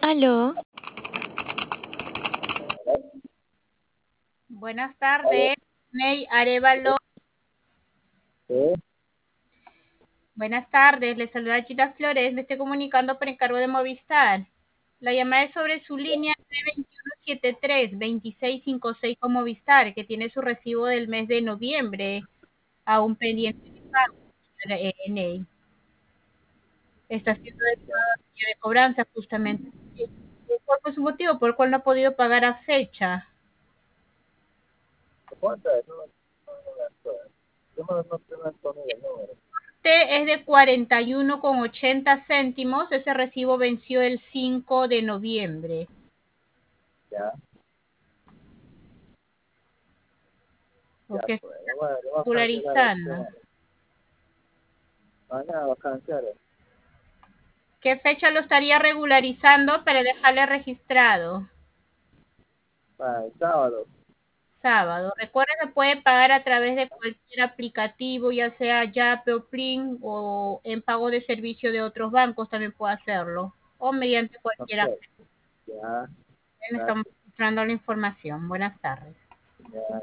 Aló, Buenas Aló, tardes, Ney Arevalo. sí, Buenas tardes, le saluda Gita Flores. Me estoy comunicando por encargo de Movistar. La llamada es sobre su línea 2173-2656 con Movistar, que tiene su recibo del mes de noviembre aún pendiente de pago. Ney. Está haciendo el día de cobranza justamente. ¿Cuál fue su motivo por el cual no ha podido pagar a fecha? ¿cuánto es? Yo no tengo conmigo el número. Este es de 41,80 céntimos. Ese recibo venció el 5 de noviembre. Ya, ya, Porque pues, está lo voy a cancelar regularizando. este. Mañana lo cancelo. ¿Qué fecha lo estaría regularizando para dejarle registrado? Para el sábado. Sábado. Recuerda que puede pagar a través de cualquier aplicativo, ya sea Yape o Plin, o en pago de servicio de otros bancos también puede hacerlo. O mediante Ok, cualquiera. ya, Estamos gracias. mostrando la información. Buenas tardes. Ya.